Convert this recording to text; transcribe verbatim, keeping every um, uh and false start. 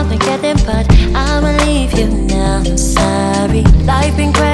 all together, but I'ma leave you now. I'm sorry. Life been crazy.